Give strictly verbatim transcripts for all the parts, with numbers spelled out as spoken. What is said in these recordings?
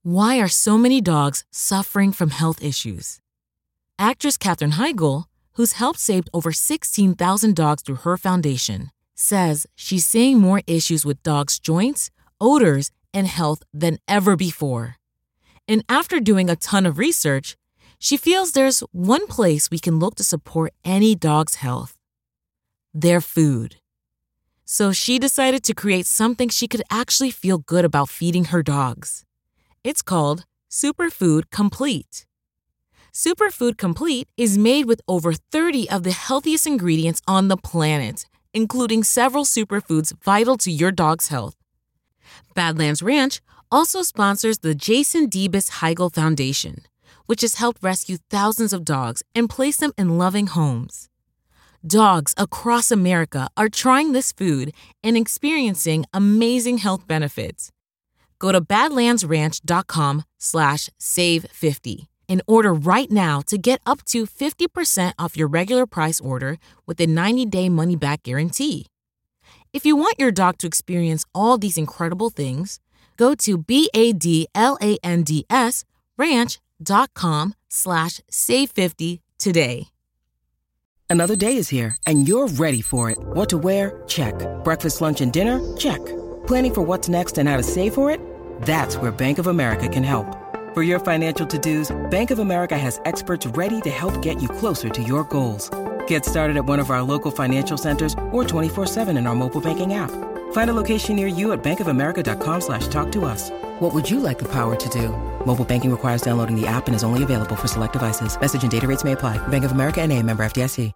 Why are so many dogs suffering from health issues? Actress Katherine Heigl, who's helped save over sixteen thousand dogs through her foundation, says she's seeing more issues with dogs' joints, odors, and health than ever before. And after doing a ton of research, she feels there's one place we can look to support any dog's health: their food. So she decided to create something she could actually feel good about feeding her dogs. It's called Superfood Complete. Superfood Complete is made with over thirty of the healthiest ingredients on the planet, including several superfoods vital to your dog's health. Badlands Ranch also sponsors the Jason Debus Heigl Foundation, which has helped rescue thousands of dogs and place them in loving homes. Dogs across America are trying this food and experiencing amazing health benefits. Go to badlandsranch.com slash save 50 and order right now to get up to fifty percent off your regular price order with a ninety-day money-back guarantee. If you want your dog to experience all these incredible things, go to B-A-D-L-A-N-D-S ranch.com slash save 50 today. Another day is here, and you're ready for it. What to wear? Check. Breakfast, lunch, and dinner? Check. Planning for what's next and how to save for it? That's where Bank of America can help. For your financial to-dos, Bank of America has experts ready to help get you closer to your goals. Get started at one of our local financial centers or twenty-four seven in our mobile banking app. Find a location near you at bankofamerica.com slash talk to us. What would you like the power to do? Mobile banking requires downloading the app and is only available for select devices. Message and data rates may apply. Bank of America N A, member F D I C.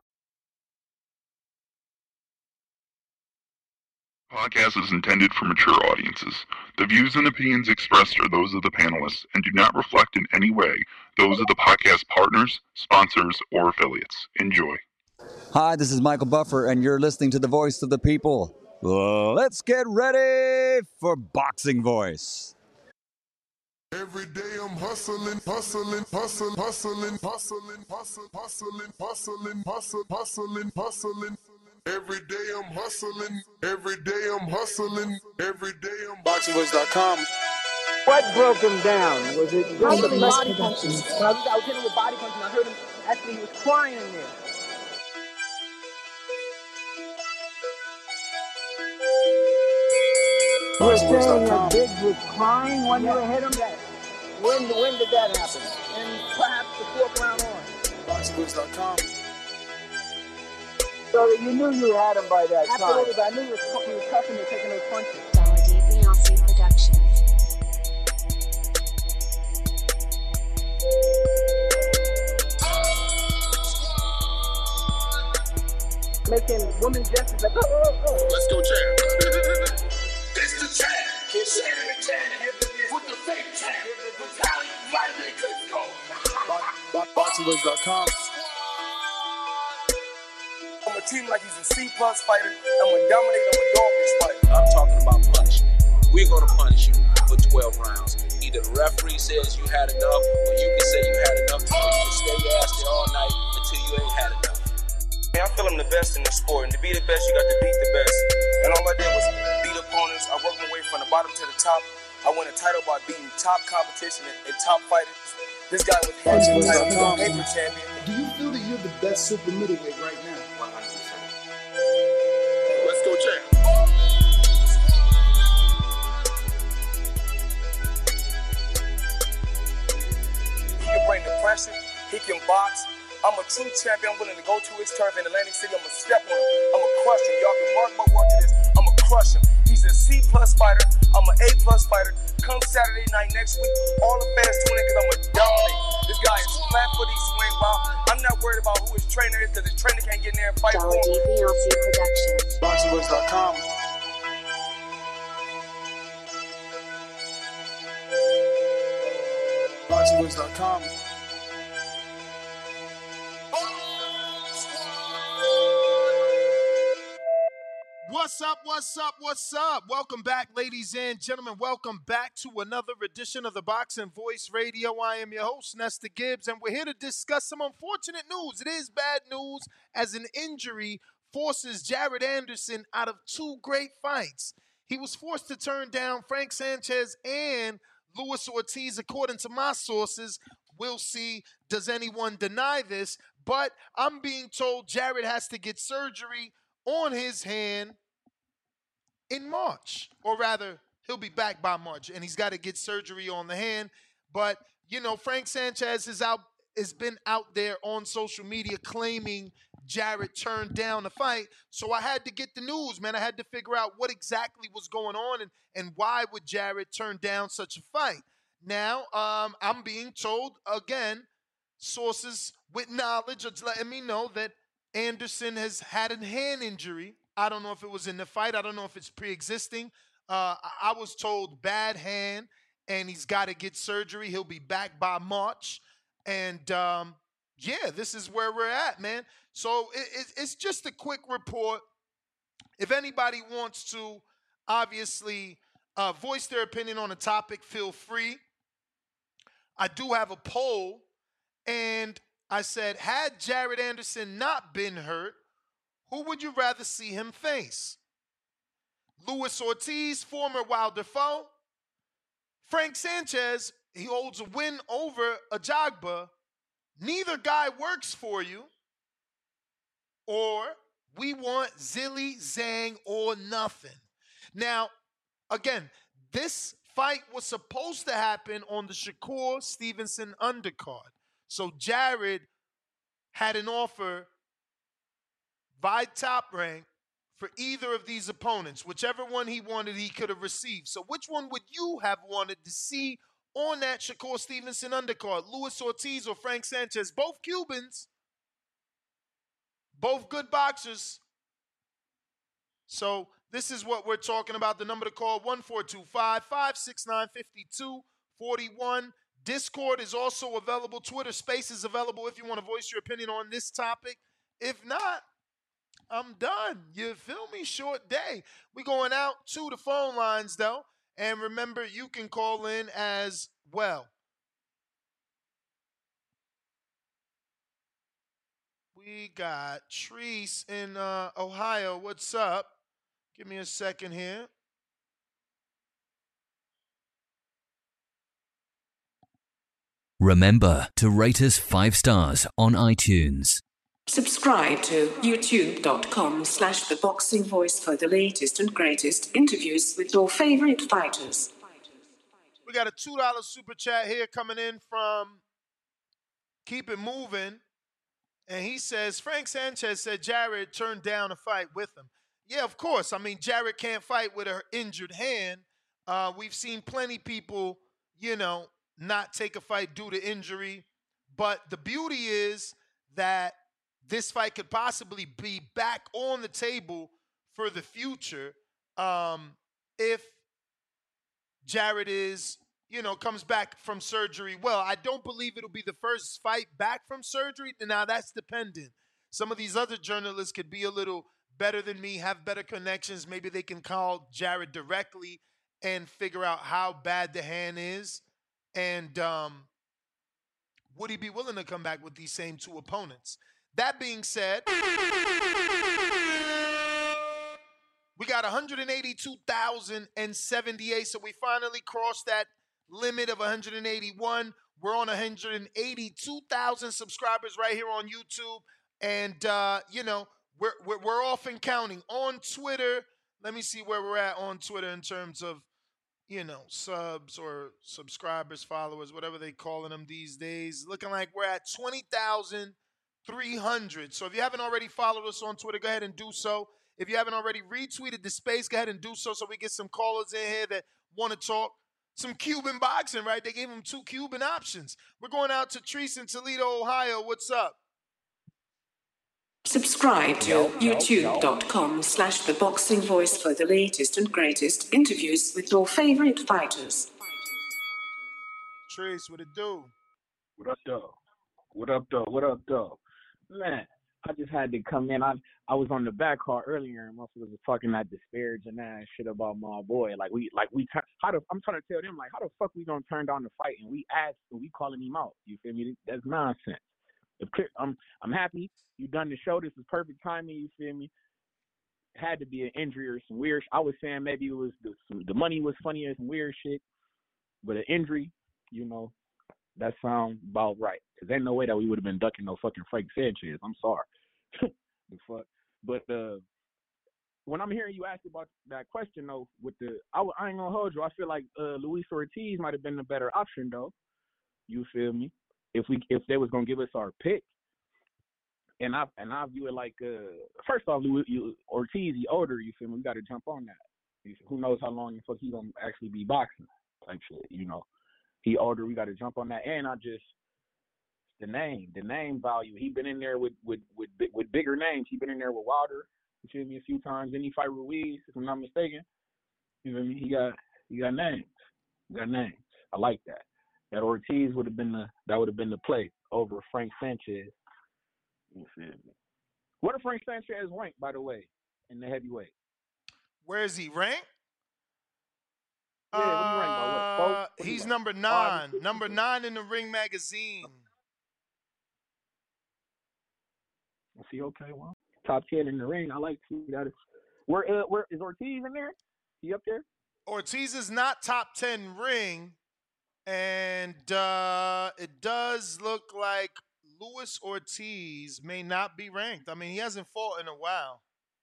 Podcast is intended for mature audiences. The views and opinions expressed are those of the panelists and do not reflect in any way those of the podcast partners, sponsors, or affiliates. Enjoy. Hi, this is Michael Buffer, and you're listening to The Voice of the People. Let's get ready for Boxing Voice. Every day I'm hustling, hustling, hustling, hustling, hustling, hustling, hustling, hustling, hustling, hustling, hustling. Every day I'm hustling, every day I'm hustling, every day I'm boxing voice dot com. What broke him down? Was it just Probably the body body punches. punches? When I was, I was hitting with body punches, and I heard him actually, he was crying in there. You were saying that Biggs was crying when you hit him? That, when, when did that happen? And perhaps the fourth round on? boxing voice dot com. So you knew you had him by that time. Absolutely, but I knew he was, he was cussing and taking those punches. Melody Beyonce Productions. Making women gestures like, oh, oh, oh. Let's go, champ. It's the champ. Shannon the champ with the fake champ. Vitaly Vitamin Klitschko. boxing voice dot com. I'm gonna treat him like he's a C plus fighter. I'm gonna dominate. I'm gonna dog this fight. I'm talking about punishment. We're gonna punish you for twelve rounds. Either the referee says you had enough, or you can say you had enough, or you can stay your ass there all night until you ain't had enough. Man, I feel I'm the best in the sport, and to be the best, you got to beat the best. And all I did was beat opponents. I worked my way from the bottom to the top. I won a title by beating top competition and, and top fighters. This guy was hands on title, he's a paper champion. Do you feel that you're the best super middleweight right now? one hundred percent. Let's go, champ. He can bring the pressure. He can box. I'm a true champion. I'm willing to go to his turf in Atlantic City. I'm going to step on him. I'm going to crush him. Y'all can mark my word to this. I'm going to crush him. He's a C plus fighter. I'm an A plus fighter. Come Saturday night next week, all the fans tune in because I'm going to dominate. This guy is flat footy, swing wild. I'm not worried about who his trainer is because his trainer can't get in there and fight for him. Melody Beyonce Productions. boxing voice dot com. boxing voice dot com. What's up, what's up, what's up? Welcome back, ladies and gentlemen. Welcome back to another edition of the Boxing Voice Radio. I am your host, Nestor Gibbs, and we're here to discuss some unfortunate news. It is bad news as an injury forces Jared Anderson out of two great fights. He was forced to turn down Frank Sanchez and Luis Ortiz, according to my sources, we'll see, does anyone deny this? But I'm being told Jared has to get surgery on his hand in March, or rather, he'll be back by March, and he's got to get surgery on the hand. But, you know, Frank Sanchez is out, has been out there on social media claiming Jared turned down the fight. So I had to get the news, man. I had to figure out what exactly was going on and, and why would Jared turn down such a fight. Now, um, I'm being told, again, sources with knowledge are letting me know that Anderson has had a hand injury. I don't know if it was in the fight. I don't know if it's pre-existing. Uh, I was told bad hand, and he's got to get surgery. He'll be back by March. And, um, yeah, this is where we're at, man. So it, it, it's just a quick report. If anybody wants to, obviously, uh, voice their opinion on the topic, feel free. I do have a poll, and I said, had Jared Anderson not been hurt, who would you rather see him face? Luis Ortiz, former Wilder foe. Frank Sanchez, he holds a win over Ajagba. Neither guy works for you. Or we want Zilly, Zhang, or nothing. Now, again, this fight was supposed to happen on the Shakur Stevenson undercard. So Jared had an offer by Top Rank for either of these opponents. Whichever one he wanted, he could have received. So which one would you have wanted to see on that Shakur Stevenson undercard? Luis Ortiz or Frank Sanchez? Both Cubans. Both good boxers. So this is what we're talking about. The number to call, one four two five, five six nine, five two four one. Discord is also available. Twitter Space is available if you want to voice your opinion on this topic. If not, I'm done. You feel me? Short day. We're going out to the phone lines, though. And remember, you can call in as well. We got Treese in uh, Ohio. What's up? Give me a second here. Remember to rate us five stars on iTunes. Subscribe to youtube.com slash the boxing voice for the latest and greatest interviews with your favorite fighters. We got a two dollar super chat here coming in from Keep It Moving. And he says, Frank Sanchez said Jared turned down a fight with him. Yeah, of course. I mean, Jared can't fight with an injured hand. Uh, we've seen plenty people, you know, not take a fight due to injury. But the beauty is that this fight could possibly be back on the table for the future um, if Jared is, you know, comes back from surgery. Well, I don't believe it'll be the first fight back from surgery. Now, that's dependent. Some of these other journalists could be a little better than me, have better connections. Maybe they can call Jared directly and figure out how bad the hand is. And um, would he be willing to come back with these same two opponents? That being said, we got one hundred eighty-two thousand seventy-eight, so we finally crossed that limit of one hundred eighty-one. We're on one hundred eighty-two thousand subscribers right here on YouTube, and uh, you know we're, we're we're off and counting on Twitter. Let me see where we're at on Twitter in terms of you know subs or subscribers, followers, whatever they calling them these days. Looking like we're at twenty thousand three hundred. So if you haven't already followed us on Twitter, go ahead and do so. If you haven't already retweeted the space, go ahead and do so so we get some callers in here that want to talk some Cuban boxing, right? They gave them two Cuban options. We're going out to Treese in Toledo, Ohio. What's up? Subscribe to youtube.com slash the boxing voice for the latest and greatest interviews with your favorite fighters. Treese, what it do? What up, though? What up, though? What up, though? Man, I just had to come in. I I was on the back call earlier, and motherfuckers was talking that disparaging ass shit about my boy. Like we, like we, how the, I'm trying to tell them, like, how the fuck we gonna turn down the fight and we asked and we calling him out? You feel me? That's nonsense. The, I'm I'm happy you done the show. This is perfect timing. You feel me? Had to be an injury or some weird. I was saying maybe it was the, some, the money was funny or some weird shit. But an injury, you know, that sounds about right. Because ain't no way that we would have been ducking no fucking Frank Sanchez. I'm sorry. The fuck. But uh, when I'm hearing you ask about that question, though, with the, I, I ain't gonna hold you. I feel like uh, Luis Ortiz might have been the better option, though. You feel me? If we if they was gonna give us our pick, and I and I view it like, uh, first off, Luis, you, Ortiz, he older. You feel me? We got to jump on that. Who knows how long the fuck he gonna actually be boxing? Type shit, you know. He older. We got to jump on that. And I just the name, the name value. He been in there with with with with bigger names. He been in there with Wilder. You feel me? A few times. Then he fight Ruiz, if I'm not mistaken. You feel me? He got he got names. He got names. I like that. That Ortiz would have been the that would have been the play over Frank Sanchez. You feel me? What if Frank Sanchez ranked, by the way, in the heavyweight? Where is he ranked? Yeah, what do you rank by? What? Four? What He's rank? number nine. Number nine in the Ring magazine. I see. Okay, well, top ten in the Ring. I like to see that. Is, where uh, where is Ortiz in there? He up there? Ortiz is not top ten Ring, and uh, it does look like Luis Ortiz may not be ranked. I mean, he hasn't fought in a while.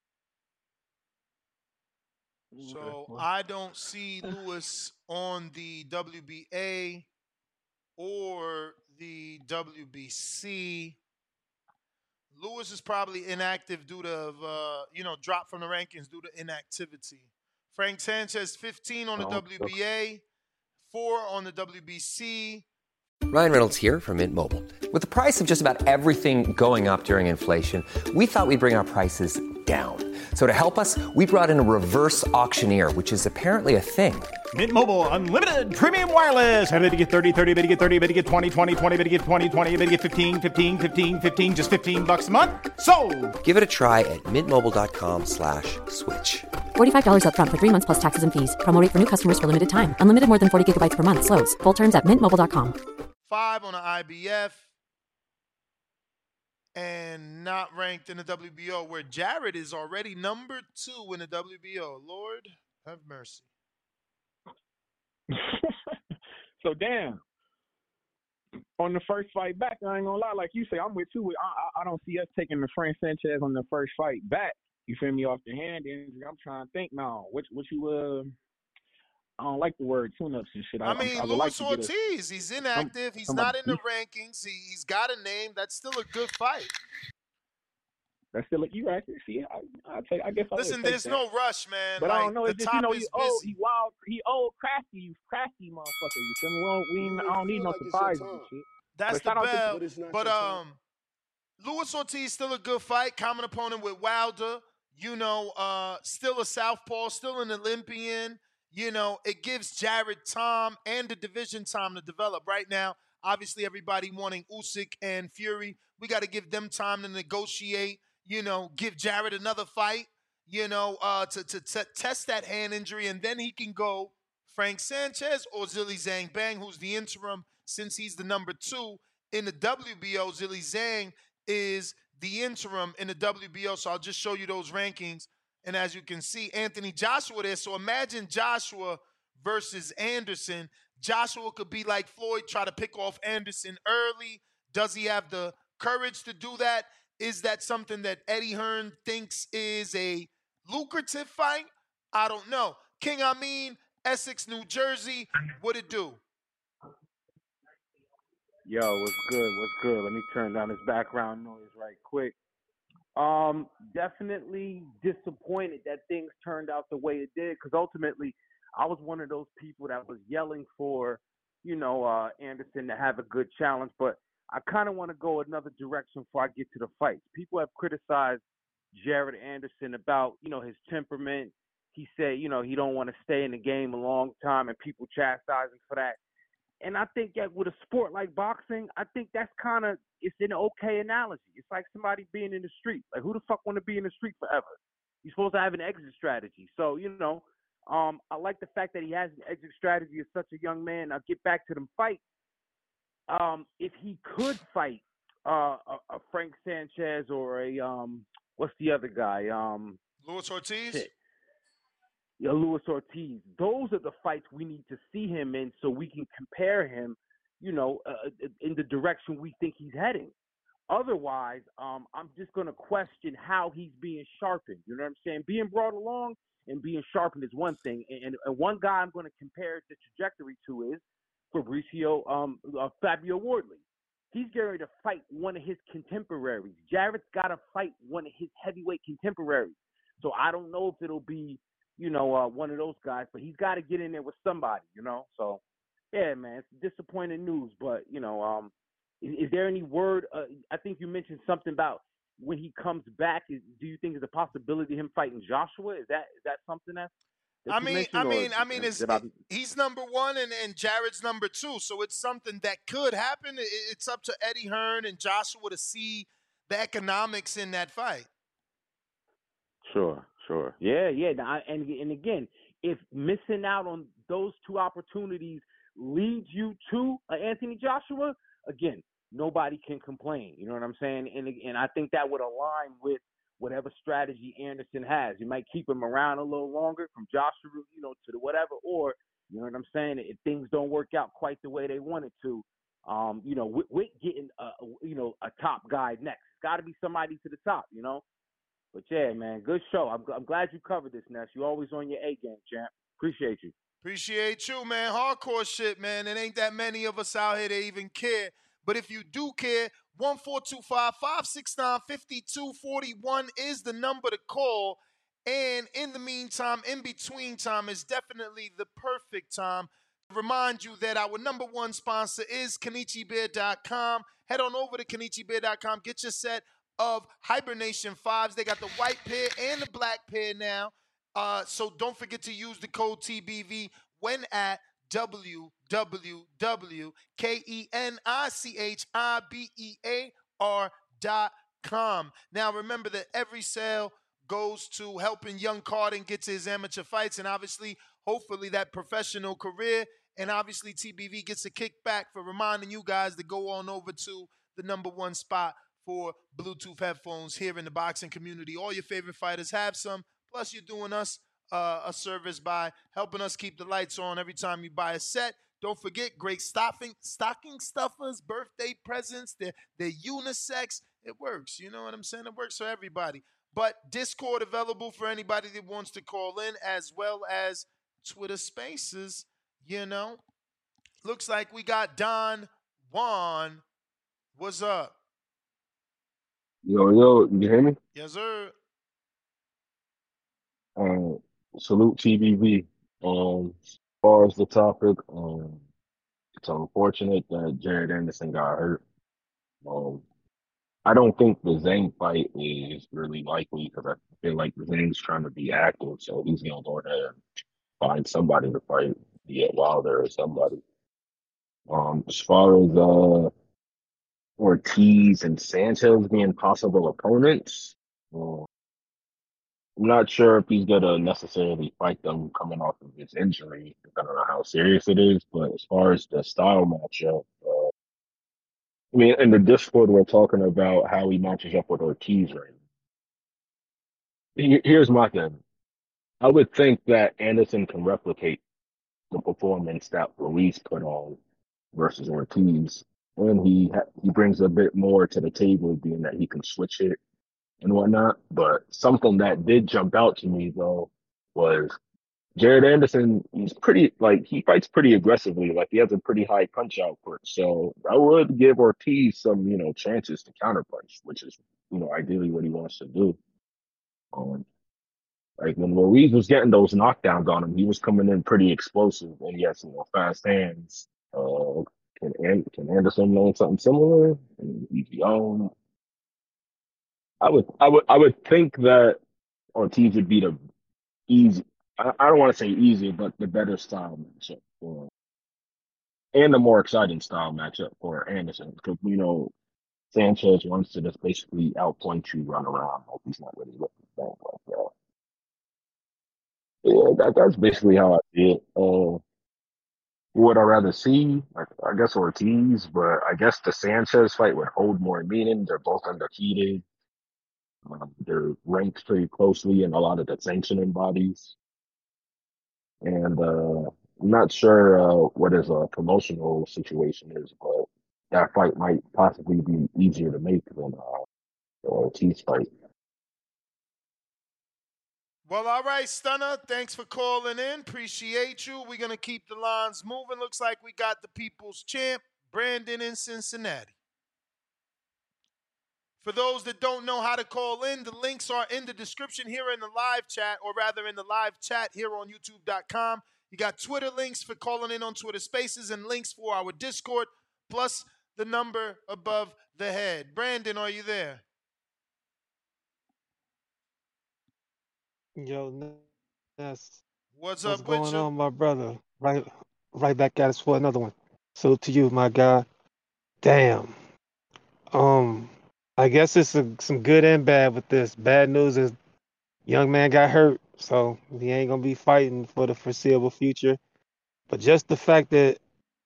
So I don't see Luis on the W B A or the W B C. Luis is probably inactive due to, uh, you know, drop from the rankings due to inactivity. Frank Sanchez, fifteen on the Oh, W B A, four on the W B C. Ryan Reynolds here from Mint Mobile. With the price of just about everything going up during inflation, we thought we'd bring our prices down. So to help us, we brought in a reverse auctioneer, which is apparently a thing. Mint Mobile Unlimited Premium Wireless. How to get thirty, thirty, how to get thirty, how to get twenty, twenty, twenty, how to get twenty, twenty, how to get fifteen, fifteen, fifteen, fifteen, just fifteen bucks a month? Sold! Give it a try at mintmobile.com slash switch. forty-five dollars up front for three months plus taxes and fees. Promo rate for new customers for limited time. Unlimited more than forty gigabytes per month. Slows full terms at mint mobile dot com. Five on the I B F. And not ranked in the W B O, where Jared is already number two in the W B O. Lord have mercy. So, damn. On the first fight back, I ain't gonna lie, like you say, I'm with you. I, I, I don't see us taking the Frank Sanchez on the first fight back. You feel me? Off the hand injury. I'm trying to think now. What, what you, uh, I don't like the word tune-ups and shit. I, I mean, I, I Luis like Ortiz, a, he's inactive. He's some not in the beef. rankings. He, he's got a name. That's still a good fight. That's still a, you right. See, I, I take. I guess I Listen, take there's that. no rush, man. But like, I don't know. the It's just top you know is he old, busy. he wild, he old, crafty, you crafty motherfucker. You feel me? We don't, we ain't, I don't need no like it's your surprises time. and shit. That's But the shout out to- bell. But it's not But your time. um, Luis Ortiz still a good fight. Common opponent with Wilder. You know, uh, still a southpaw, still an Olympian. You know, it gives Jared time and the division time to develop. Right now, obviously, everybody wanting Usyk and Fury. We got to give them time to negotiate. You know, give Jared another fight. You know, uh, to to t- test that hand injury, and then he can go Frank Sanchez or Zhilei Zhang Bang, who's the interim since he's the number two in the W B O. Zhilei Zhang is the interim in the W B O. So I'll just show you those rankings. And as you can see, Anthony Joshua there. So imagine Joshua versus Anderson. Joshua could be like Floyd, try to pick off Anderson early. Does he have the courage to do that? Is that something that Eddie Hearn thinks is a lucrative fight? I don't know. King Amin, Essex, New Jersey, what it do? Yo, what's good? What's good? Let me turn down this background noise right quick. Um, definitely disappointed that things turned out the way it did, because ultimately I was one of those people that was yelling for, you know, uh, Anderson to have a good challenge, but I kind of want to go another direction before I get to the fights. People have criticized Jared Anderson about, you know, his temperament. He said, you know, he don't want to stay in the game a long time, and people chastise him for that. And I think that with a sport like boxing, I think that's kind of, it's an okay analogy. It's like somebody being in the street. Like, who the fuck want to be in the street forever? You're supposed to have an exit strategy. So, you know, um, I like the fact that he has an exit strategy as such a young man. I'll get back to them fights. Um, if he could fight uh, a, a Frank Sanchez or a, um, what's the other guy? Um, Luis Ortiz? shit. you know, Luis Ortiz. Those are the fights we need to see him in so we can compare him, you know, uh, in the direction we think he's heading. Otherwise, um, I'm just going to question how he's being sharpened. You know what I'm saying? Being brought along and being sharpened is one thing. And, and one guy I'm going to compare the trajectory to is Fabricio um, uh, Fabio Wardley. He's getting to fight one of his contemporaries. Jarrett's got to fight one of his heavyweight contemporaries. So I don't know if it'll be, you know, uh, one of those guys, but he's got to get in there with somebody, you know? So, yeah, man, it's disappointing news, but, you know, um, Is, is there any word? Uh, I think you mentioned something about when he comes back. Is, do you think there's a possibility of him fighting Joshua? Is that is that something that? that I you mean, mentioned, I or mean, I mean, it's, did I- it, he's number one and, and Jarrett's number two, so it's something that could happen. It, it's up to Eddie Hearn and Joshua to see the economics in that fight. Sure, sure, yeah, yeah. Now, and and again, if missing out on those two opportunities leads you to uh, Anthony Joshua, again, nobody can complain. You know what I'm saying? And and I think that would align with whatever strategy Anderson has. You might keep him around a little longer from Joshua, you know, to the whatever, or you know what I'm saying? If things don't work out quite the way they wanted to, um, you know, with, with getting a you know a top guy next, it's got to be somebody to the top, you know. But yeah, man, good show. I'm I'm glad you covered this, Ness. You always on your A game, champ. Appreciate you. Appreciate you, man. Hardcore shit, man. It ain't that many of us out here that even care. But if you do care, one four two five, five six nine, five two four one is the number to call. And in the meantime, in between time is definitely the perfect time. Remind you that our number one sponsor is Kenichi Beer dot com. Head on over to Kenichi Beer dot com. Get your set of Hibernation fives. They got the white pair and the black pair now. Uh, so don't forget to use the code T B V when at w w w dot kenichibeer dot com. Now remember that every sale goes to helping young Carden get to his amateur fights and obviously, hopefully that professional career. And obviously T B V gets a kickback for reminding you guys to go on over to the number one spot for Bluetooth headphones here in the boxing community. All your favorite fighters have some. Plus, you're doing us uh, a service by helping us keep the lights on every time you buy a set. Don't forget, great stocking, stocking stuffers, birthday presents, they're, they're unisex. It works. You know what I'm saying? It works for everybody. But Discord available for anybody that wants to call in, as well as Twitter Spaces, you know. Looks like we got Don Juan. What's up? Yo, yo, you hear me? Yes, sir. Um, salute T B V. Um, as far as the topic, um, it's unfortunate that Jared Anderson got hurt. Um, I don't think the Zhang fight is really likely because I feel like Zhang's trying to be active, so he's gonna go there and find somebody to fight, be it Wilder or somebody. Um, as far as uh Ortiz and Sanchez being possible opponents, um, I'm not sure if he's gonna necessarily fight them coming off of his injury. I don't know how serious it is, but as far as the style matchup, uh, I mean, in the Discord, we're talking about how he matches up with Ortiz right now. Here- Here's my thing. I would think that Anderson can replicate the performance that Ruiz put on versus Ortiz, and he ha- he brings a bit more to the table, being that he can switch it and whatnot. But something that did jump out to me though was Jared Anderson. He's pretty like he fights pretty aggressively. Like he has a pretty high punch output. So I would give Ortiz some you know chances to counterpunch, which is you know ideally what he wants to do. Um, like when Ruiz was getting those knockdowns on him, he was coming in pretty explosive, and he has you know fast hands. Uh, can An- can Anderson learn something similar? And he's young. I would, I would, I would think that Ortiz would be the easy. I, I don't want to say easy, but the better style matchup for, and the more exciting style matchup for Anderson because you know Sanchez wants to just basically outpoint you, run around like he's not really looking to think like that. Yeah, that, that's basically how I see it. Uh, would I rather see? I, I guess Ortiz, but I guess the Sanchez fight would hold more meaning. They're both undefeated. Um, they're ranked pretty closely in a lot of the sanctioning bodies. And uh, I'm not sure uh, what his uh, promotional situation is, but that fight might possibly be easier to make than uh, the Ortiz fight. Well, all right, Stunner. Thanks for calling in. Appreciate you. We're going to keep the lines moving. Looks like we got the people's champ, Brandon in Cincinnati. For those that don't know how to call in, the links are in the description here in the live chat, or rather in the live chat here on YouTube dot com. You got Twitter links for calling in on Twitter Spaces and links for our Discord, plus the number above the head. Brandon, are you there? Yo, Ness. What's What's up with going you? on, my brother? Right, right back at us for another one. Salute to you, my guy. Damn. Um, I guess it's a, some good and bad with this. Bad news is young man got hurt, so he ain't gonna be fighting for the foreseeable future. But just the fact that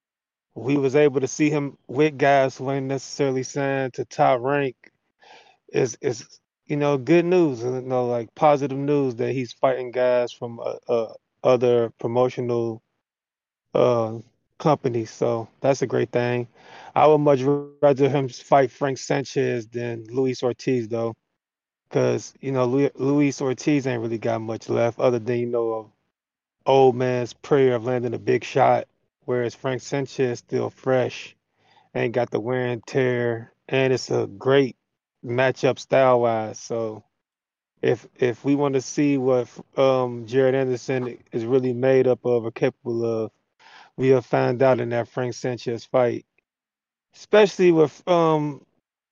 we was able to see him with guys who ain't necessarily signed to top rank is is you know good news. You know, like positive news that he's fighting guys from uh, uh other promotional uh companies. So that's a great thing. I would much rather him fight Frank Sanchez than Luis Ortiz though, because you know Lu- Luis Ortiz ain't really got much left other than you know a old man's prayer of landing a big shot, whereas Frank Sanchez still fresh, ain't got the wear and tear, and it's a great matchup style wise. So if if we want to see what um Jared Anderson is really made up of or capable of, we have found out in that Frank Sanchez fight, especially with um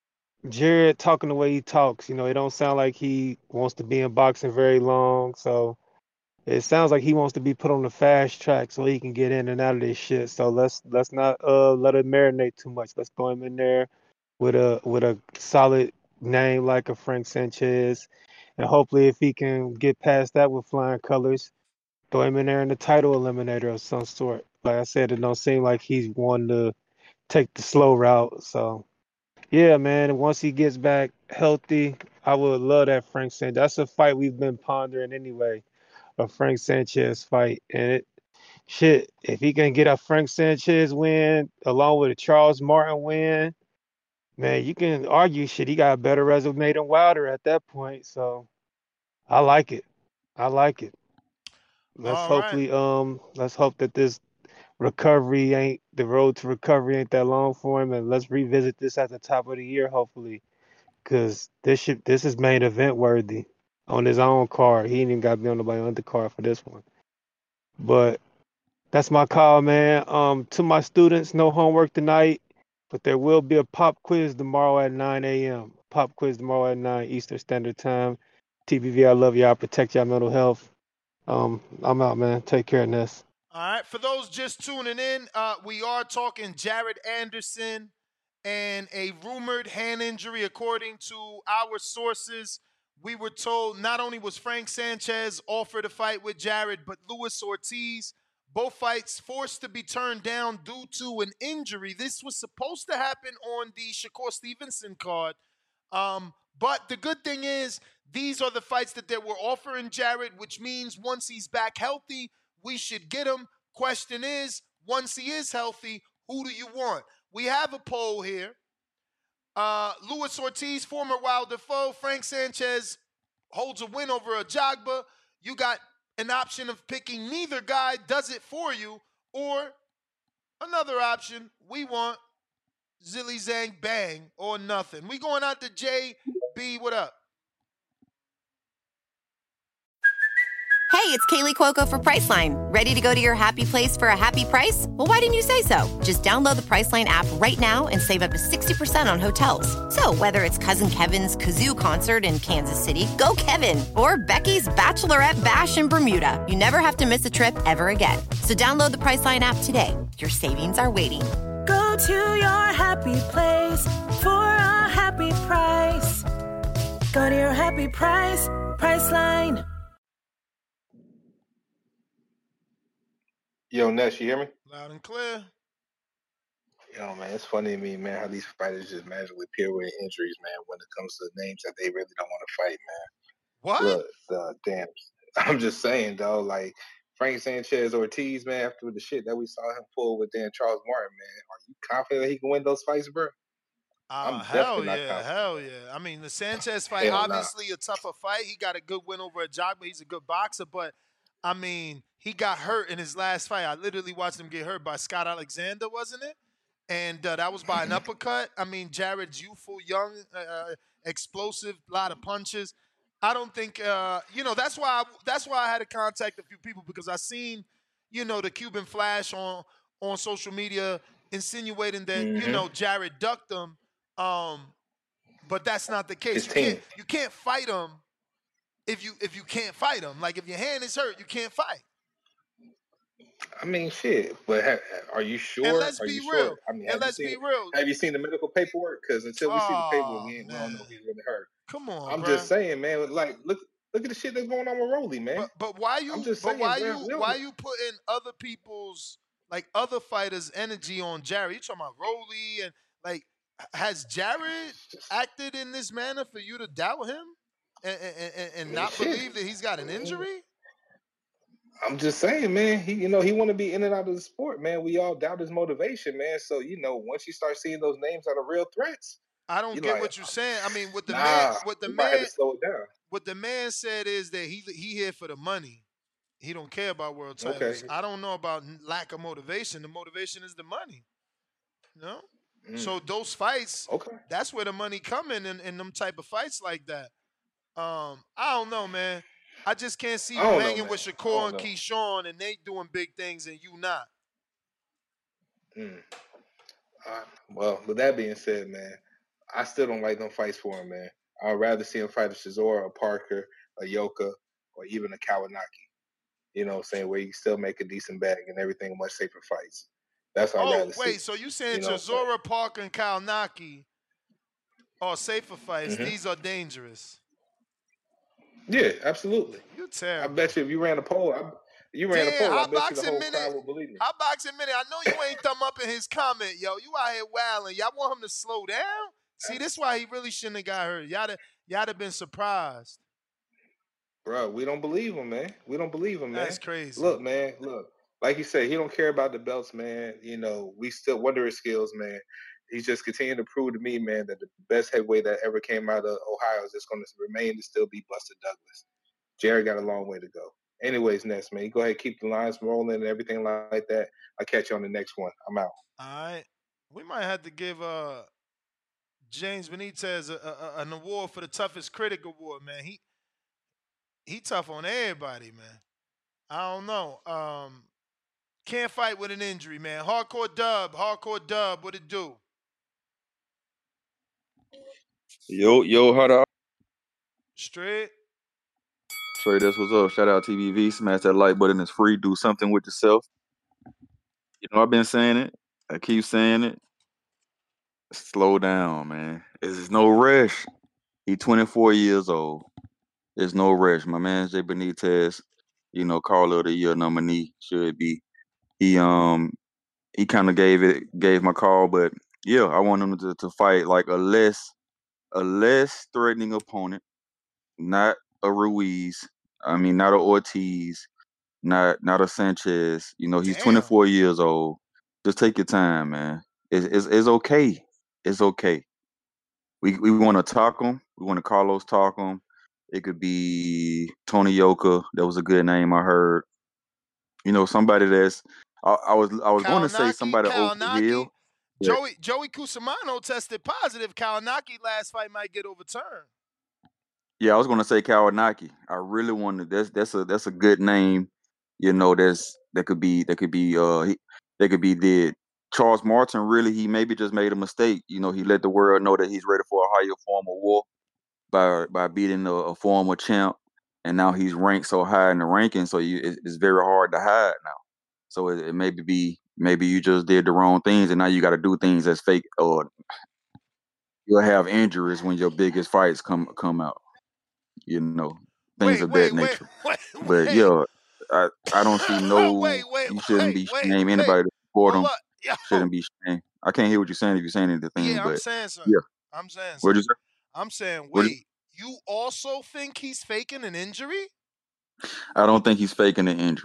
Jared talking the way he talks. You know, it don't sound like he wants to be in boxing very long. So it sounds like he wants to be put on the fast track so he can get in and out of this shit. So let's let's not uh let it marinate too much. Let's throw him in there with a with a solid name like a Frank Sanchez, and hopefully if he can get past that with flying colors, throw him in there in the title eliminator of some sort. Like I said, it don't seem like he's one to take the slow route. So yeah, man. and Once he gets back healthy, I would love that Frank Sanchez. That's a fight we've been pondering anyway, a Frank Sanchez fight. And it shit, if he can get a Frank Sanchez win along with a Charles Martin win, man, you can argue shit. He got a better resume than Wilder at that point. So I like it. I like it. Let's All right. hopefully um let's hope that this recovery ain't the road to recovery ain't that long for him, and let's revisit this at the top of the year hopefully, because this should this is main event worthy on his own card. He ain't even got to be on nobody undercard for this one. But that's my call, man. Um, to my students, no homework tonight, but there will be a pop quiz tomorrow at nine a.m. Pop quiz tomorrow at nine Eastern Standard Time. T B V, I love y'all. Protect y'all mental health. Um, I'm out, man. Take care, Ness. All right. For those just tuning in, uh, we are talking Jared Anderson and a rumored hand injury. According to our sources, we were told not only was Frank Sanchez offered a fight with Jared, but Luis Ortiz. Both fights forced to be turned down due to an injury. This was supposed to happen on the Shakur Stevenson card. Um, but the good thing is, these are the fights that they were offering Jared, which means once he's back healthy, we should get him. Question is, once he is healthy, who do you want? We have a poll here. Uh, Luis Ortiz, former Wilder foe. Frank Sanchez holds a win over Ajagba. You got an option of picking neither guy does it for you, or another option, we want Zilly Zang Bang or nothing. We going out to J B. What up? Hey, it's Kaylee Cuoco for Priceline. Ready to go to your happy place for a happy price? Well, why didn't you say so? Just download the Priceline app right now and save up to sixty percent on hotels. So whether it's Cousin Kevin's Kazoo concert in Kansas City, go Kevin, or Becky's Bachelorette Bash in Bermuda, you never have to miss a trip ever again. So download the Priceline app today. Your savings are waiting. Go to your happy place for a happy price. Go to your happy price, Priceline. Yo, Ness, you hear me? Loud and clear. Yo, man, it's funny to me, man, how these fighters just magically appear with injuries, man, when it comes to names that they really don't want to fight, man. What? Look, uh, damn. I'm just saying, though, like, Frank Sanchez Ortiz, man, after the shit that we saw him pull with Dan Charles Martin, man, are you confident that he can win those fights, bro? I'm Uh, hell definitely not yeah, confident. hell yeah. I mean, the Sanchez fight, Hell nah. obviously a tougher fight. He got a good win over a jock, but he's a good boxer. But, I mean, he got hurt in his last fight. I literally watched him get hurt by Scott Alexander, wasn't it? And uh, that was by an uppercut. I mean, Jared's youthful, young, uh, explosive, lot of punches. I don't think, uh, you know, that's why I, that's why I had to contact a few people because I seen, you know, the Cuban Flash on on social media insinuating that, Mhm. you know, Jared ducked him. Um, but that's not the case. His You team. can't you can't fight him if you if you can't fight him. Like if your hand is hurt, you can't fight. I mean, shit. But ha- are you sure? And let's are be you real. sure? I mean, And have you let's seen be real. have you seen the medical paperwork? Because until we see the paperwork, Oh, we, ain't, we don't know if he's really hurt. Come on, I'm bruh. just saying, man. Like, look, look at the shit that's going on with Rolly, man. But but why you I'm just but saying, why bro, you we don't why know. you putting other people's like other fighters' energy on Jared? You talking about Rolly and like has Jared acted in this manner for you to doubt him and and, and, and not Shit. believe that he's got an injury? I'm just saying, man. He, you know, he want to be in and out of the sport, man. We all doubt his motivation, man. So, you know, once you start seeing those names that are real threats, I don't you get like, what you're saying. I mean, what the nah, man what the we might have man to slow it down. what the man said is that he he here for the money. He don't care about world Okay. titles. I don't know about n- lack of motivation. The motivation is the money. You know? Mm. So those fights, Okay. that's where the money come in, in in them type of fights like that. Um, I don't know, man. I just can't see I you don't know, hanging man. with I Shakur don't and know. Keyshawn and they doing big things and you not. Mm. Uh, well, with that being said, man, I still don't like them fights for him, man. I'd rather see him fight a Chisora, a Parker, a Yoka, or even a Kawanaki. You know what I'm saying? Where you still make a decent bag and everything, much safer fights. That's what I'd Oh, rather see. wait, so you saying You know what I'm saying? Chisora, Parker, and Kalinaki are safer fights. Mhm. These are dangerous. Yeah, absolutely. You I terrible. bet you if you ran a poll, I, you ran a Damn, poll, I Hot bet you the Boxing whole Minute. crowd would believe me. Hot Boxing Minute. I know you ain't thumb up in his comment, yo. You out here wilding. Y'all want him to slow down? See, this why he really shouldn't have got hurt. Y'all have, y'all have been surprised. Bro, we don't believe him, man. We don't believe him, man. That's crazy. Look, man, look. Like you said, he don't care about the belts, man. You know, we still wonder his skills, man. He's just continuing to prove to me, man, that the best heavyweight that ever came out of Ohio is just going to remain to still be Buster Douglas. Jared got a long way to go. Anyways, next, man, you go ahead, keep the lines rolling and everything like that. I'll catch you on the next one. I'm out. All right. We might have to give uh, James Benitez a, a, an award for the toughest critic award, man. He he tough on everybody, man. I don't know. Um, can't fight with an injury, man. Hardcore dub, hardcore dub, what it do? Yo, yo, how the Straight. Trey, that's what's up. Shout out T V V. Smash that like button. It's free. Do something with yourself. You know, I've been saying it. I keep saying it. Slow down, man. There's no rush. He twenty-four years old. There's no rush. My man Jay Benitez, you know, Caller of the Year nominee should be. He um he kind of gave it gave my call, but yeah, I want him to, to fight like a less a less threatening opponent, not a Ruiz. I mean, not a Ortiz, not not a Sanchez. You know, he's Damn. twenty-four years old. Just take your time, man. It's it's, it's okay. It's okay. We we want to talk him. We want to Carlos talk him. It could be Tony Yoka. That was a good name I heard. You know, somebody that's I, I was I was going to say Kalinaki, somebody over the Kalinaki. hill. but- Joey Joey Cusimano tested positive. Kalinaki last fight might get overturned. Yeah, I was gonna say Kawanaki. I really wanted that's that's a that's a good name. You know, that's that could be that could be uh he, that could be dead. Charles Martin really he maybe just made a mistake. You know, he let the world know that he's ready for a higher form of war by by beating a, a former champ, and now he's ranked so high in the ranking, so you it, it's very hard to hide now. So it, it maybe be maybe you just did the wrong things, and now you got to do things that's fake, or you'll have injuries when your biggest fights come come out. You know, things Wait, of wait, that wait, nature. wait, But wait. yeah, I I don't see no. Wait, wait, You shouldn't wait, be wait, shame wait. anybody to support Hold them. up. Yo. Shouldn't be shame. I can't hear what you're saying if you're saying anything. Yeah, I'm but saying something. yeah, I'm saying what'd you something. say? I'm saying, What'd you- wait, you also think he's faking an injury? I don't think he's faking an injury.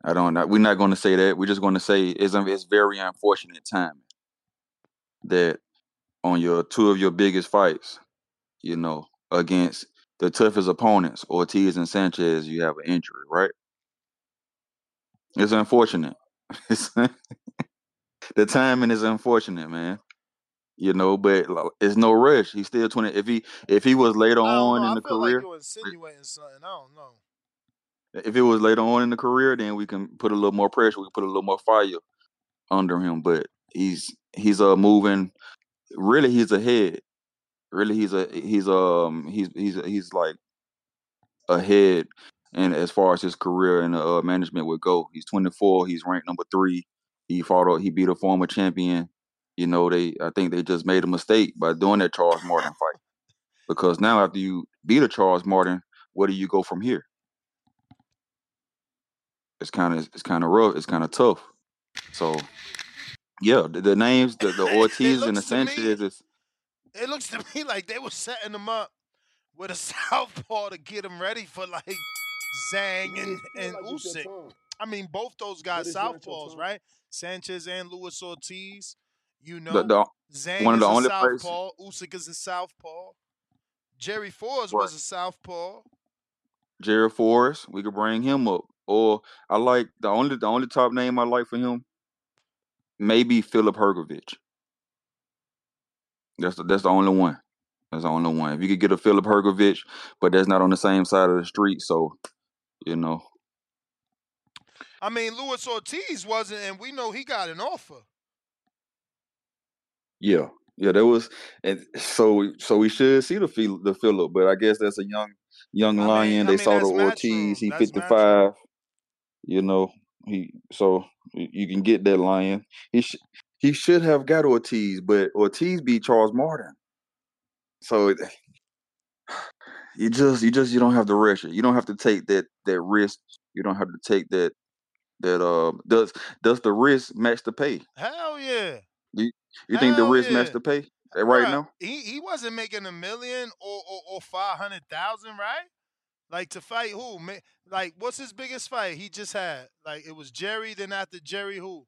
I don't. We're not going to say that. We're just going to say it's it's very unfortunate timing that on your two of your biggest fights, you know, against the toughest opponents, Ortiz and Sanchez, you have an injury, right? It's unfortunate. It's, the timing is unfortunate, man. You know, but like, it's no rush. He's still twenty. If he if he was later I don't on know. in I the feel like career, you're insinuating something. I don't know. if it was later on in the career, then we can put a little more pressure. We can put a little more fire under him. But he's he's uh moving. Really, he's ahead. Really, he's a he's um he's he's he's like ahead, and as far as his career and uh, management would go, he's twenty-four. He's ranked number three. He fought. He beat a former champion. You know, they. I think they just made a mistake by doing that Charles Martin fight, because now after you beat a Charles Martin, where do you go from here? It's kind of it's kind of rough. It's kind of tough. So, yeah, the, the names, the the Ortiz and the Sanchez is. It looks to me like they were setting him up with a southpaw to get him ready for like Zhang and, and like it's Usyk. your turn. I mean, both those What guys is your- it's your southpaws, turn? right? Sanchez and Luis Ortiz. You know, The, the, Zhang one of is the a only places. southpaw. Usyk is a southpaw. Jerry Forrest Right. was a southpaw. Jared Forrest, we could bring him up. Or I like the only the only top name I like for him, maybe Philip Hergovich. That's the, that's the only one. That's the only one. If you could get a Philip Hergovich, but that's not on the same side of the street, so you know. I mean, Luis Ortiz wasn't, and we know he got an offer. Yeah, yeah, there was, and so so we should see the Phil, the Philip, but I guess that's a young young I lion. mean, I they mean saw the that's Ortiz. Matchroom. He That's fifty Matchroom. five. You know, he so y- you can get that lion. He sh- he should have got Ortiz, but Ortiz beat Charles Martin. So it- you just you just you don't have to rush it. You don't have to take that that risk. You don't have to take that that uh does does the risk match the pay? Hell yeah. You you think the Hell risk yeah. match the pay uh, right Bruh, now? he, he wasn't making a million or, or, or five hundred thousand, right? Like to fight who? Ma- Like what's his biggest fight he just had? Like it was Jerry, then after Jerry who?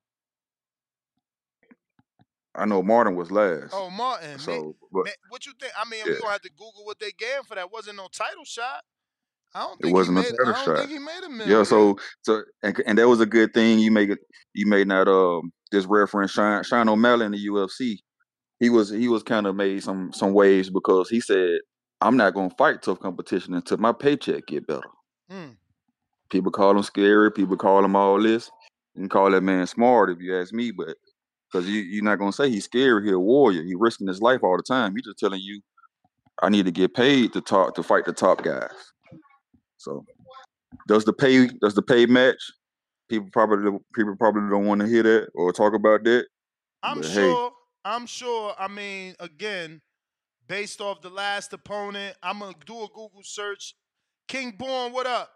I know Martin was last. Oh, Martin. Ma- So, but ma- what you think? I mean, yeah, we gonna have to Google what they gave him for that. Wasn't no title shot. I don't it think he wasn't a made. title I don't shot. think he made a million. Yeah, so so and, and that was a good thing. You make it. You may not um this reference Sean Sean O'Malley in the U F C. He was he was kind of made some some waves because he said, "I'm not gonna fight tough competition until my paycheck get better." Mm. People call him scary. People call him all this. You can call that man smart if you ask me, but because you you're not gonna say he's scary. He's a warrior. He's risking his life all the time. He's just telling you, "I need to get paid to talk to fight the top guys." So does the pay does the pay match? People probably don't- people probably don't want to hear that or talk about that. I'm But hey, sure. I'm sure. I mean, again, based off the last opponent, I'm gonna do a Google search. King Born, what up?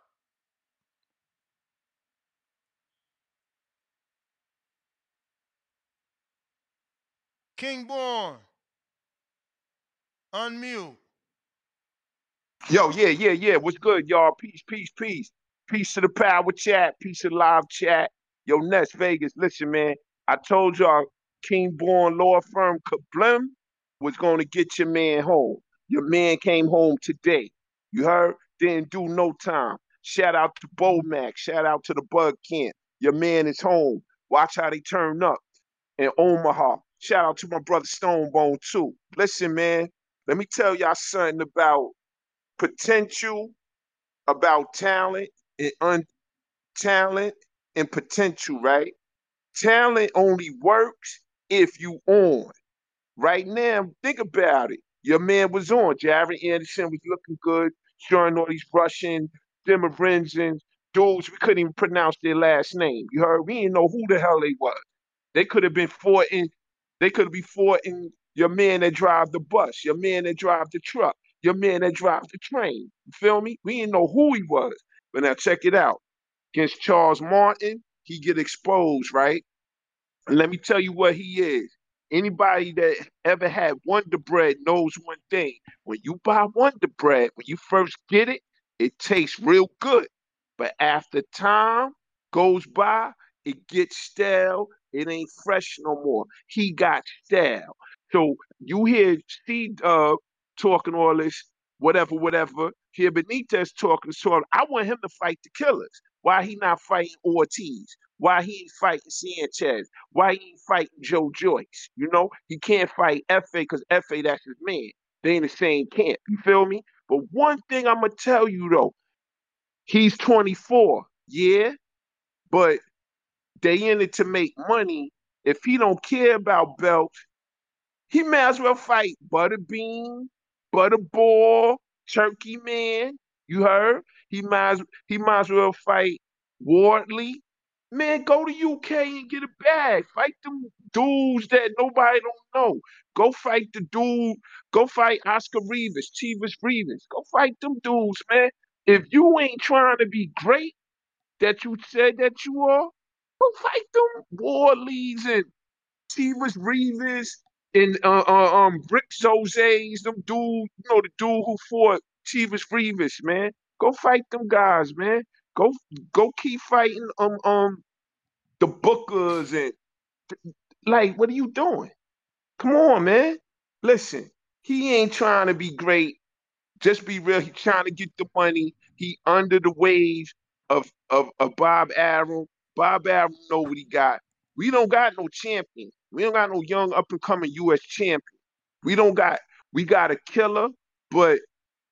King Born, unmute. Yo, yeah, yeah, yeah. What's good, y'all? Peace, peace, peace. Peace to the power chat. Peace to live chat. Yo, Nest Vegas. Listen, man. I told y'all King Born Law Firm Kablim was going to get your man home. Your man came home today. You heard? Didn't do no time. Shout out to Bo Mac. Shout out to the Bug Camp. Your man is home. Watch how they turn up in Omaha. Shout out to my brother Stonebone, too. Listen, man. Let me tell y'all something about potential, about talent and un talent and potential, right? Talent only works if you on. Right now, think about it. Your man was on. Jared Anderson was looking good, showing all these Russian Demobrinzans, dudes we couldn't even pronounce their last name. You heard? We didn't know who the hell they was. They could have been fighting. They could be fighting your man that drive the bus, your man that drive the truck, your man that drive the train. You feel me? We didn't know who he was. But now check it out. Against Charles Martin, he get exposed, right? And let me tell you what he is. Anybody that ever had Wonder Bread knows one thing. When you buy Wonder Bread, when you first get it, it tastes real good. But after time, goes by, it gets stale. It ain't fresh no more. He got stale. So you hear C-Dub talking all this, whatever, whatever. Hear Benitez talking sort of. I want him to fight the killers. Why he not fighting Ortiz? Why he ain't fighting Sanchez? Why he ain't fighting Joe Joyce? You know, he can't fight F A because F A, that's his man. They in the same camp. You feel me? But one thing I'm going to tell you, though, he's twenty-four, yeah, but they in it to make money. If he don't care about belts, he may as well fight Butterbean, Butterball, Turkey Man. You heard? He might as, he might as well fight Wardley. Man, go to U K and get a bag. Fight them dudes that nobody don't know. Go fight the dude. Go fight Oscar Rivas, Chivas Rivas. Go fight them dudes, man. If you ain't trying to be great that you said that you are, go fight them Wardleys and Chivas Rivas and uh, uh, um Rick Jose's, them dude, you know, the dude who fought Chivas Rivas, man. Go fight them guys, man. Go go keep fighting um um the Bookers and like, what are you doing? Come on, man. Listen, he ain't trying to be great. Just be real. He trying to get the money. He under the wave of of, of Bob Arum. Bob Arum know what he got. We don't got no champion. We don't got no young up and coming U S champion. We don't got. We got a killer, but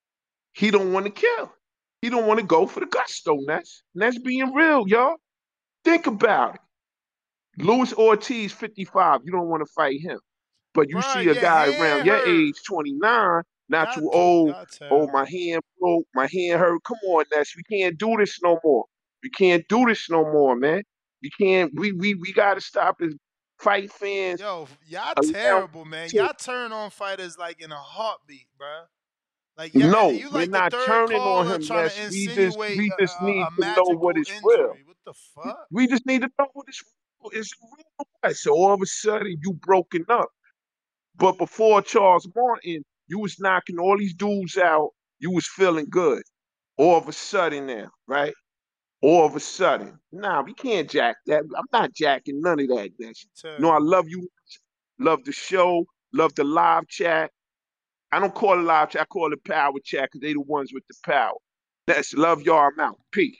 he don't want to kill. He don't want to go for the gusto, Ness. Ness being real, y'all. Think about it. Luis Ortiz, fifty-five. You don't want to fight him. But you Bruh, see a your guy hand around your hurt. age, twenty-nine, not Y'all too too- old. y'all Oh, terrible. my hand broke. My hand hurt. Come on, Ness. We can't do this no more. We can't do this no more, man. We can't. We we we got to stop this. Fight fans. Yo, y'all allow- terrible, man. Y'all turn on fighters like in a heartbeat, bruh. Like, yeah, No, you we're like the not third turning on caller him, trying Ness. to We just insinuate we a, just a, need a to know what magical is real. injury. What the fuck? We just need to know what is real. Is it real or what? So all of a sudden you broken up. But before Charles Martin, you was knocking all these dudes out. You was feeling good. All of a sudden now, right? All of a sudden. Nah, we can't jack that. I'm not jacking none of that, Ness. No, I love you. Love the show. Love the live chat. I don't call it live chat. I call it power chat because they the ones with the power. That's love y'all. I'm out. Peace.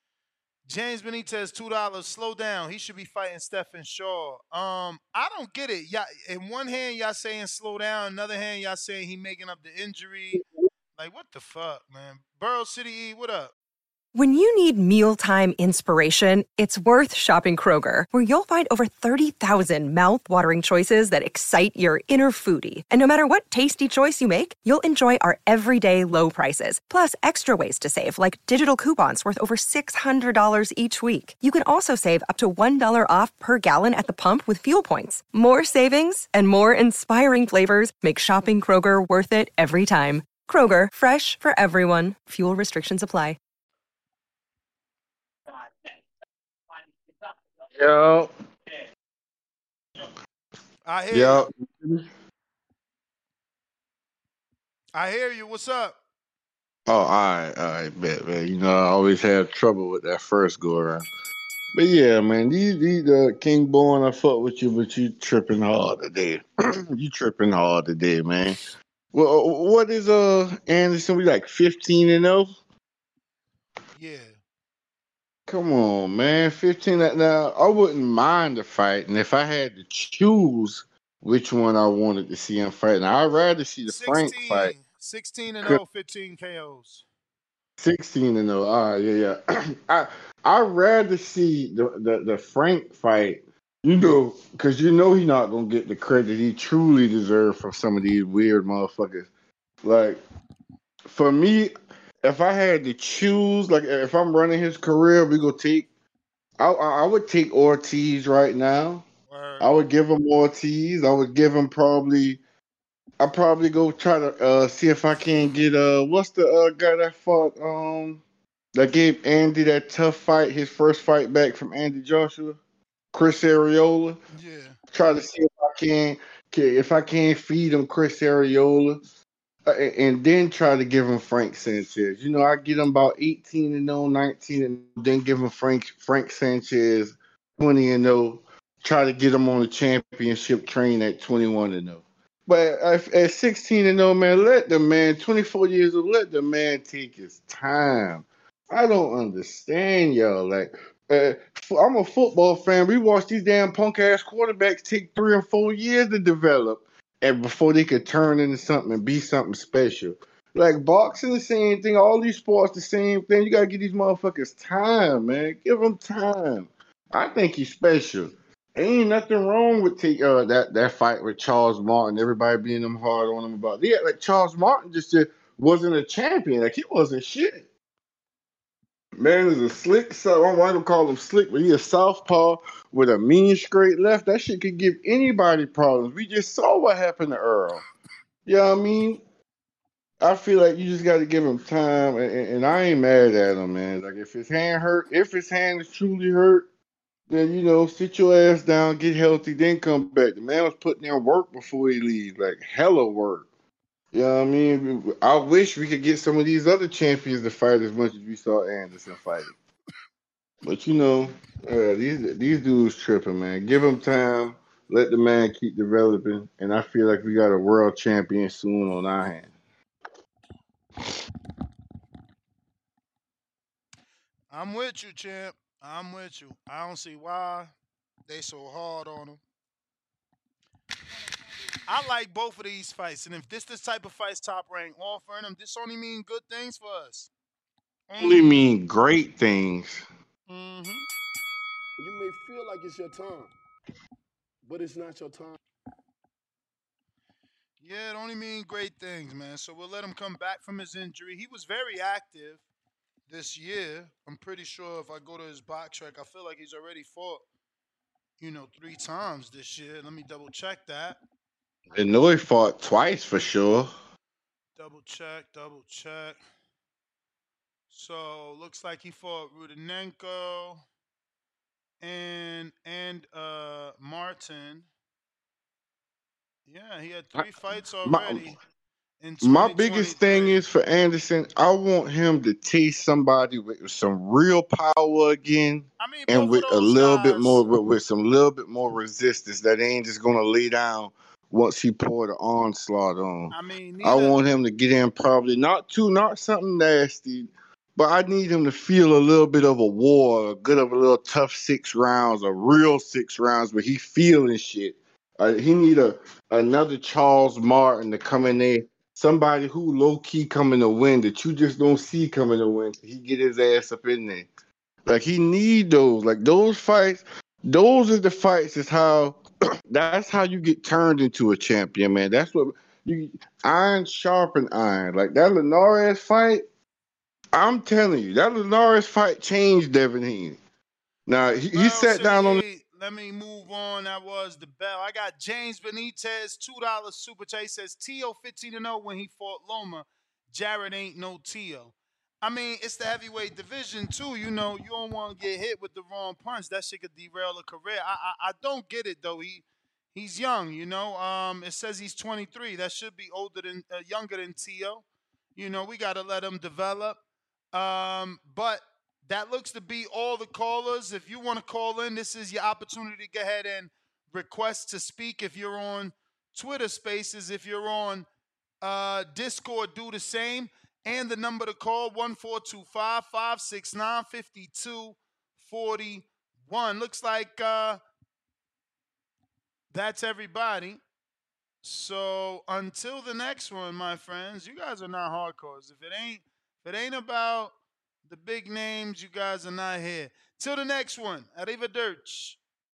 James Benitez, two dollars. Slow down. He should be fighting Stephen Shaw. Um, I don't get it. Y'all, in one hand, y'all saying slow down. Another hand, y'all saying he making up the injury. Like, what the fuck, man? Burrow City E, what up? When you need mealtime inspiration, it's worth shopping Kroger, where you'll find over thirty thousand mouthwatering choices that excite your inner foodie. And no matter what tasty choice you make, you'll enjoy our everyday low prices, plus extra ways to save, like digital coupons worth over six hundred dollars each week. You can also save up to one dollar off per gallon at the pump with fuel points. More savings and more inspiring flavors make shopping Kroger worth it every time. Kroger, fresh for everyone. Fuel restrictions apply. Yo. I hear Yo. you. I hear you. What's up? Oh, all right, all right, bet, man. You know, I always have trouble with that first go around. But yeah, man, these these uh, King Born, I fuck with you, but you tripping hard today. You tripping hard today, man. Well, what is uh Anderson? We like fifteen and zero. Yeah. Come on, man, fifteen. Now I wouldn't mind the fight, and if I had to choose which one I wanted to see him fight, now I'd rather see the Frank fight. sixteen, sixteen and 'Cause- oh, fifteen K Os. Sixteen and oh. All right, yeah, yeah. I I'd rather see the, the, the Frank fight, you know, because you know he's not gonna get the credit he truly deserves from some of these weird motherfuckers. Like, for me, if I had to choose, like if I'm running his career, we go take. I I I would take Ortiz right now. I would give him Ortiz. I would give him probably. I'll probably go try to uh, see if I can get uh what's the uh, guy that fought um that gave Andy that tough fight, his first fight back from Andy Joshua, Chris Arreola. Yeah. Try to see if I can, can if I can feed him Chris Arreola. uh, and then try to give him Frank Sanchez. You know, I get him about eighteen and oh, nineteen, and then give him Frank Frank Sanchez twenty and oh. Try to get him on the championship train at twenty-one and oh. But at, at sixteen and oh, man, let the man, twenty-four years old, let the man take his time. I don't understand y'all. Like, uh, I'm a football fan. We watch these damn punk ass quarterbacks take three or four years to develop, and before they could turn into something and be something special. Like boxing, the same thing. All these sports, the same thing. You gotta give these motherfuckers time, man. Give them time. I think he's special. Ain't nothing wrong with take, uh, that that fight with Charles Martin. Everybody being them hard on him about. Yeah, like Charles Martin just uh, wasn't a champion. Like he wasn't shit. Man is a slick, so I don't want to call him slick, but he a southpaw with a mean straight left. That shit could give anybody problems. We just saw what happened to Earl. You know what I mean? I feel like you just got to give him time, and, and I ain't mad at him, man. Like if his hand hurt, if his hand is truly hurt, then, you know, sit your ass down, get healthy, then come back. The man was putting in work before he leaves, like hella work. You know what I mean? I wish we could get some of these other champions to fight as much as we saw Anderson fighting. But, you know, uh, these these dudes tripping, man. Give them time. Let the man keep developing. And I feel like we got a world champion soon on our hands. I'm with you, champ. I'm with you. I don't see why they so hard on him. I like both of these fights, and if this this type of fights Top Rank offering them, this only mean good things for us. Only mean great things. Mm-hmm. You may feel like it's your time, but it's not your time. Yeah, it only mean great things, man. So we'll let him come back from his injury. He was very active this year. I'm pretty sure if I go to his box track, I feel like he's already fought, you know, three times this year. Let me double check that. I know he fought twice for sure. Double check, double check. So looks like he fought Rudenenko and and uh Martin. Yeah, he had three I, fights already. My, my biggest thing is for Anderson, I want him to taste somebody with some real power again, I mean, and with a little guys, bit more, with, with some little bit more resistance. That ain't just gonna lay down once he poured the onslaught on. I mean, I want him to get in probably not too, not something nasty, but I need him to feel a little bit of a war, a good of a little tough six rounds, a real six rounds where he feeling shit. Uh, he need a another Charles Martin to come in there, somebody who low key coming to win that you just don't see coming to win. He get his ass up in there. Like he need those, like those fights. Those are the fights. Is how. That's how you get turned into a champion, man. That's what you iron sharpen iron. Like that Linares fight, I'm telling you, that Linares fight changed Devin Haney. Now he, well, he sat so down he, on. Let me move on. That was the bell. I got James Benitez, two dollars super chat. He says Tio fifteen and oh when he fought Loma. Jared ain't no Tio. I mean, it's the heavyweight division too. You know, you don't want to get hit with the wrong punch. That shit could derail a career. I, I I don't get it though. He he's young. You know, um, it says he's twenty-three. That should be older than uh, younger than Tio. You know, we gotta let him develop. Um, but that looks to be all the callers. If you want to call in, this is your opportunity to go ahead and request to speak. If you're on Twitter Spaces, if you're on uh, Discord, do the same. And the number to call, one four two five, five six nine, five two four one. Looks like uh, that's everybody. So until the next one, my friends, you guys are not hardcores. If it ain't, if it ain't about the big names, you guys are not here. Till the next one, arrivederci.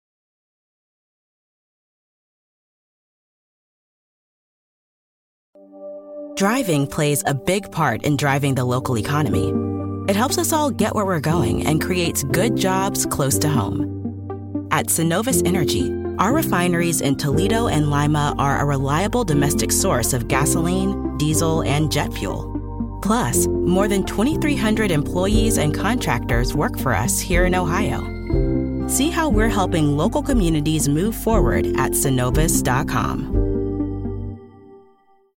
Driving plays a big part in driving the local economy. It helps us all get where we're going and creates good jobs close to home. At Synovus Energy, our refineries in Toledo and Lima are a reliable domestic source of gasoline, diesel, and jet fuel. Plus, more than twenty-three hundred employees and contractors work for us here in Ohio. See how we're helping local communities move forward at Synovus dot com.